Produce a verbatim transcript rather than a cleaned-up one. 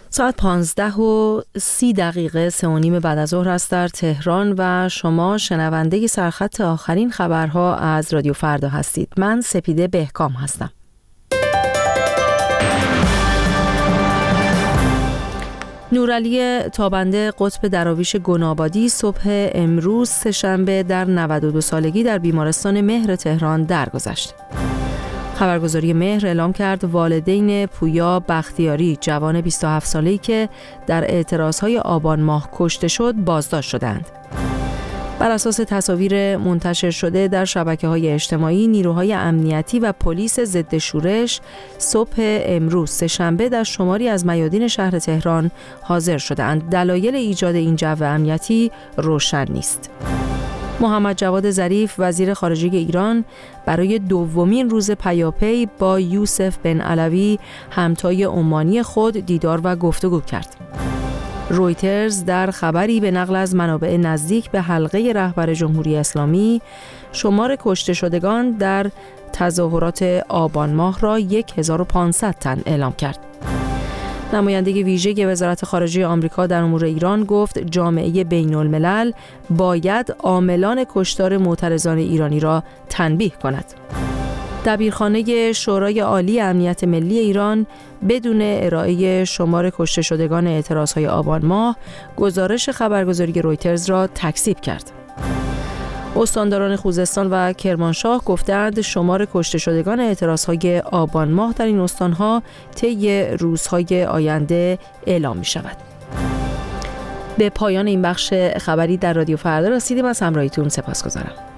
ساعت پانزده و سی دقیقه سه و نیم بعد از ظهر است در تهران و شما شنونده سرخط آخرین خبرها از رادیو فردا هستید. من سپیده بهکام هستم. نورعلی تابنده قطب دراویش گنابادی صبح امروز سه‌شنبه در نود و دو سالگی در بیمارستان مهر تهران درگذشت. خبرگزاری مهر اعلام کرد والدین پویا بختیاری جوان بیست و هفت ساله‌ای که در اعتراضهای آبان ماه کشته شد بازداشت شدند. بر اساس تصاویر منتشر شده در شبکه‌های اجتماعی، نیروهای امنیتی و پلیس ضد شورش صبح امروز سه‌شنبه در شماری از میادین شهر تهران حاضر شدند. دلایل ایجاد این جو امنیتی روشن نیست. محمد جواد ظریف وزیر خارجه ایران برای دومین روز پیاپی با یوسف بن علوی همتای عمانی خود دیدار و گفتگو کرد. رویترز در خبری به نقل از منابع نزدیک به حلقه رهبر جمهوری اسلامی شمار کشته شدگان در تظاهرات آبان ماه را هزار و پانصد تن اعلام کرد. نماینده ویژه وزارت خارجه آمریکا در امور ایران گفت جامعه بین الملل باید عاملان کشتار معترضان ایرانی را تنبیه کند. دبیرخانه شورای عالی امنیت ملی ایران بدون ارائه شمار کشته شدگان اعتراضهای آبان ماه گزارش خبرگزاری رویترز را تکذیب کرد. استانداران خوزستان و کرمانشاه گفتند شمار کشته شدگان اعتراضهای آبان ماه در این استانها طی روزهای آینده اعلام می شود. به پایان این بخش خبری در رادیو فردا رسیدیم. از همراهیتون سپاسگزارم.